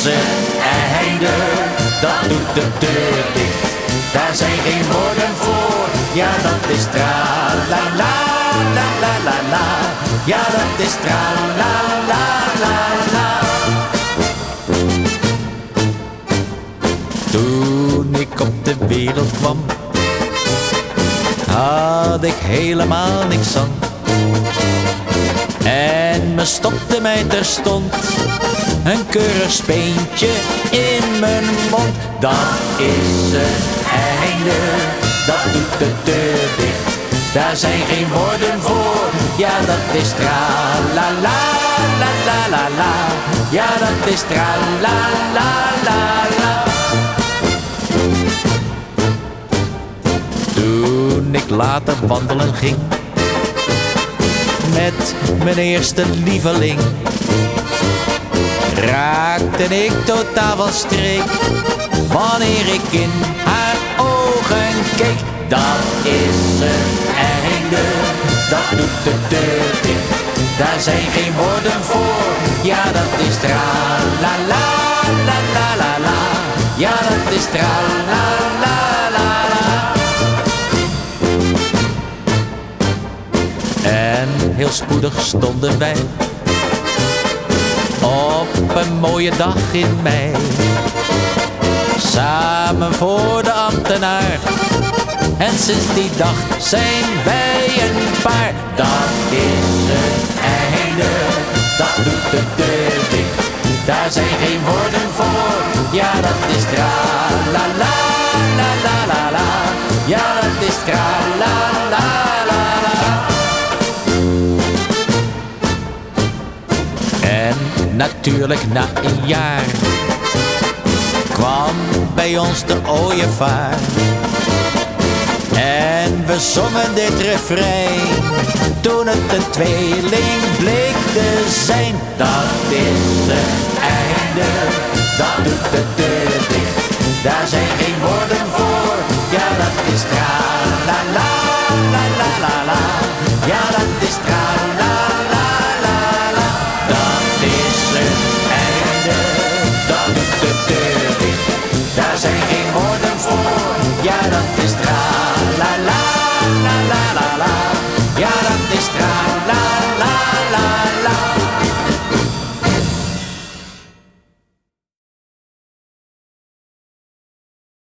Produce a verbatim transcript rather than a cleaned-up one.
het einde, dat doet de deur dicht. Daar zijn geen woorden voor, ja dat is tra-la-la, la-la-la-la. Ja dat is tra-la-la-la-la. Toen ik op de wereld kwam, had ik helemaal niks aan. En me stopte mij terstond een keurig speentje in mijn mond. Dat is het einde, dat doet de deur dicht. Daar zijn geen woorden voor, ja dat is tra-la-la, la-la-la-la. Ja dat is tra-la-la-la-la. Toen ik later wandelen ging met mijn eerste lieveling, raakte ik totaal van streek wanneer ik in haar ogen keek. Dat is het einde, dat doet de deur dicht. Daar zijn geen woorden voor, ja dat is tra-la-la, la-la-la-la. Ja dat is tra-la-la-la-la. En heel spoedig stonden wij op een mooie dag in mei, samen voor de ambtenaar. En sinds die dag zijn wij een paar. Dat is het einde, dat doet de deur dicht. Daar zijn geen woorden voor, ja dat is tra-la-la, la-la-la-la. Ja dat is tra-la-la-la-la. En natuurlijk na een jaar kwam bij ons de ooievaar. En we zongen dit refrein toen het een tweeling bleek te zijn. Dat is het einde, dat doet de deur dicht. Daar zijn geen woorden voor, ja dat is tra-la-la, la-la-la-la.